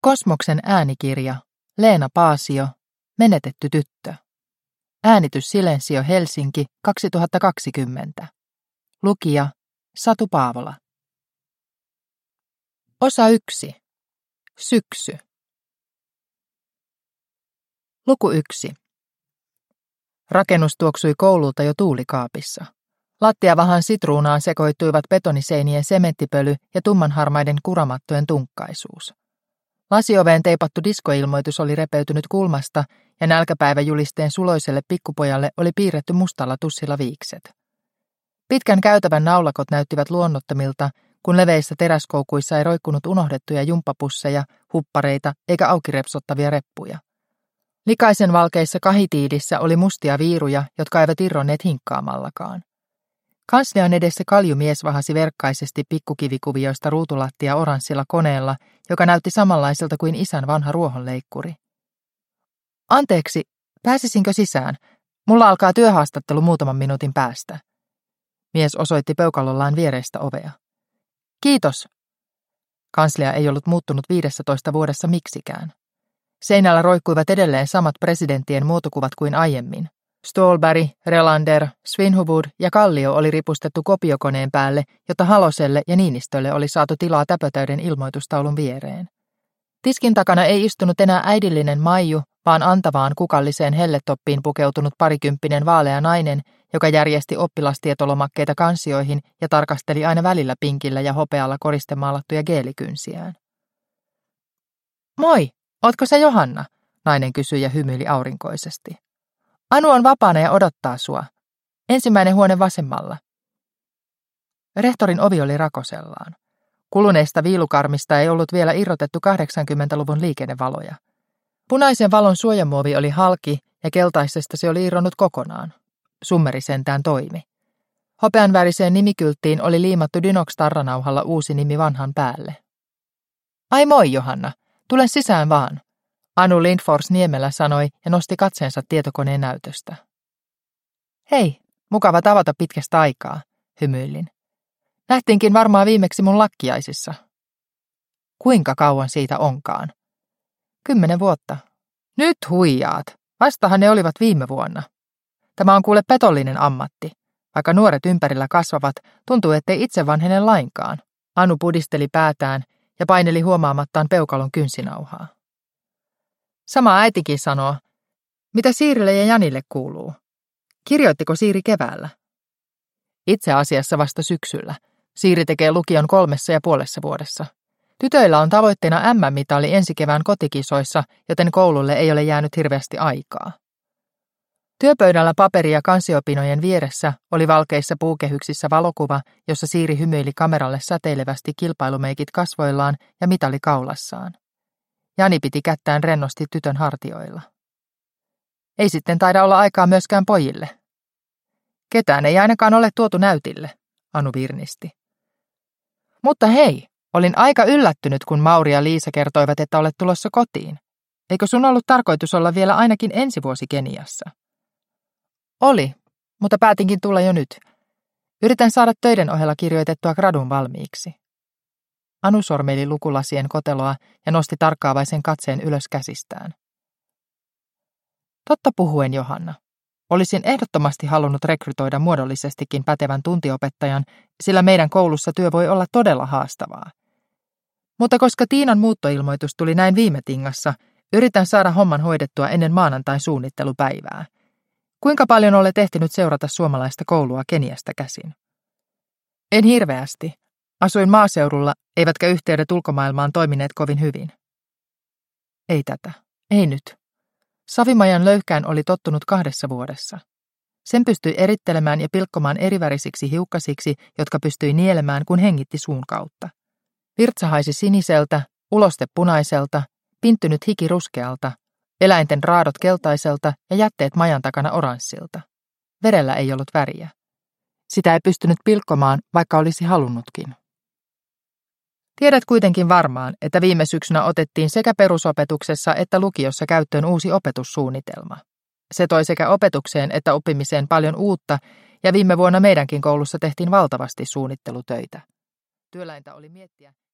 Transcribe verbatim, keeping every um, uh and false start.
Kosmoksen äänikirja, Leena Paasio, Menetetty tyttö. Äänitys Silensio Helsinki kaksituhattakaksikymmentä. Lukija Satu Paavola. Osa yksi. Syksy. Luku yksi. Rakennus tuoksui koululta jo tuulikaapissa. Lattiavahan sitruunaan sekoittuivat betoniseinien sementtipöly ja tummanharmaiden kuramattojen tunkkaisuus. Lasioveen teipattu diskoilmoitus oli repeytynyt kulmasta ja nälkäpäiväjulisteen suloiselle pikkupojalle oli piirretty mustalla tussilla viikset. Pitkän käytävän naulakot näyttivät luonnottomilta, kun leveissä teräskoukuissa ei roikkunut unohdettuja jumppapusseja, huppareita eikä aukirepsottavia reppuja. Likaisen valkeissa kahitiidissä oli mustia viiruja, jotka eivät irronneet hinkkaamallakaan. Kanslian edessä kaljumies vahasi verkkaisesti pikkukivikuvioista ruutulattia oranssilla koneella, joka näytti samanlaiselta kuin isän vanha ruohonleikkuri. Anteeksi, pääsisinkö sisään? Mulla alkaa työhaastattelu muutaman minuutin päästä. Mies osoitti peukalollaan viereistä ovea. Kiitos. Kanslia ei ollut muuttunut viidessätoista vuodessa miksikään. Seinällä roikkuivat edelleen samat presidenttien muotokuvat kuin aiemmin. Ståhlberg, Relander, Svinhufvud ja Kallio oli ripustettu kopiokoneen päälle, jotta Haloselle ja Niinistölle oli saatu tilaa täpötäyden ilmoitustaulun viereen. Tiskin takana ei istunut enää äidillinen Maiju, vaan antavaan kukalliseen helletoppiin pukeutunut parikymppinen vaalea nainen, joka järjesti oppilastietolomakkeita kansioihin ja tarkasteli aina välillä pinkillä ja hopealla koristemaalattuja geelikynsiään. Moi, ootko sä Johanna? Nainen kysyi ja hymyili aurinkoisesti. Anu on vapaana ja odottaa sua. Ensimmäinen huone vasemmalla. Rehtorin ovi oli rakosellaan. Kuluneesta viilukarmista ei ollut vielä irrotettu kahdeksankymmentäluvun liikennevaloja. Punaisen valon suojamuovi oli halki ja keltaisesta se oli irronnut kokonaan. Summeri sentään toimi. Hopeanväriseen nimikylttiin oli liimattu Dinox-tarranauhalla uusi nimi vanhan päälle. Ai moi Johanna, tule sisään vaan. Anu Lindfors Niemelä sanoi ja nosti katseensa tietokoneen näytöstä. Hei, mukava tavata pitkästä aikaa, hymyilin. Nähtiinkin varmaan viimeksi mun lakkiaisissa. Kuinka kauan siitä onkaan? Kymmenen vuotta. Nyt huijaat. Vastahan ne olivat viime vuonna. Tämä on kuule petollinen ammatti. Vaikka nuoret ympärillä kasvavat, tuntuu ettei itse vanhene lainkaan. Anu pudisteli päätään ja paineli huomaamattaan peukalon kynsinauhaa. Sama äitikin sanoo, mitä Siirille ja Janille kuuluu. Kirjoittiko Siiri keväällä? Itse asiassa vasta syksyllä. Siiri tekee lukion kolmessa ja puolessa vuodessa. Tytöillä on tavoitteena M M-mitali ensi kevään kotikisoissa, joten koululle ei ole jäänyt hirveästi aikaa. Työpöydällä paperi- ja kansiopinojen vieressä oli valkeissa puukehyksissä valokuva, jossa Siiri hymyili kameralle säteilevästi kilpailumeikit kasvoillaan ja mitali kaulassaan. Jani piti kättään rennosti tytön hartioilla. Ei sitten taida olla aikaa myöskään pojille. Ketään ei ainakaan ole tuotu näytille, Anu virnisti. Mutta hei, olin aika yllättynyt, kun Mauri ja Liisa kertoivat, että olet tulossa kotiin. Eikö sun ollut tarkoitus olla vielä ainakin ensi vuosi Keniassa? Oli, mutta päätinkin tulla jo nyt. Yritän saada töiden ohella kirjoitettua gradun valmiiksi. Anu sormeili lukulasien koteloa ja nosti tarkkaavaisen katseen ylös käsistään. Totta puhuen, Johanna. Olisin ehdottomasti halunnut rekrytoida muodollisestikin pätevän tuntiopettajan, sillä meidän koulussa työ voi olla todella haastavaa. Mutta koska Tiinan muuttoilmoitus tuli näin viime tingassa, yritän saada homman hoidettua ennen maanantain suunnittelupäivää. Kuinka paljon olet ehtinyt seurata suomalaista koulua Keniasta käsin? En hirveästi. Asuin maaseudulla, eivätkä yhteydet ulkomaailmaan toimineet kovin hyvin. Ei tätä, ei nyt. Savimajan löyhkään oli tottunut kahdessa vuodessa. Sen pystyi erittelemään ja pilkkomaan erivärisiksi hiukkasiksi, jotka pystyi nielemään, kun hengitti suun kautta. Virtsa haisi siniseltä, uloste punaiselta, pinttynyt hiki ruskealta, eläinten raadot keltaiselta ja jätteet majan takana oranssilta. Verellä ei ollut väriä. Sitä ei pystynyt pilkkomaan, vaikka olisi halunnutkin. Tiedät kuitenkin varmaan, että viime syksynä otettiin sekä perusopetuksessa että lukiossa käyttöön uusi opetussuunnitelma. Se toi sekä opetukseen että oppimiseen paljon uutta, ja viime vuonna meidänkin koulussa tehtiin valtavasti suunnittelutöitä. Työläintä oli miettiä,